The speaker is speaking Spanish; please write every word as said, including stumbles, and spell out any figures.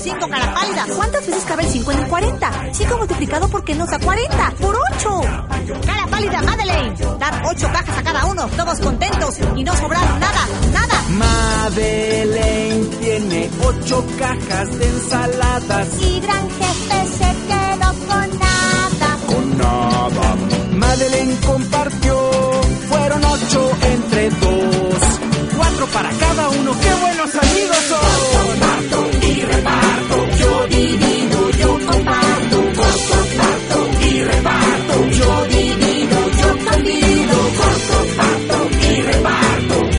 cinco, cara pálida. ¿Cuántas veces cabe el cinco en el cuarenta? cinco multiplicado por qué nos da cuarenta. ¡Por ocho! Cara pálida, Madeleine. Dar ocho cajas a cada uno, todos contentos y no sobraron nada, nada. Madeleine tiene ocho cajas de ensaladas. Y gran jefe se quedó con nada.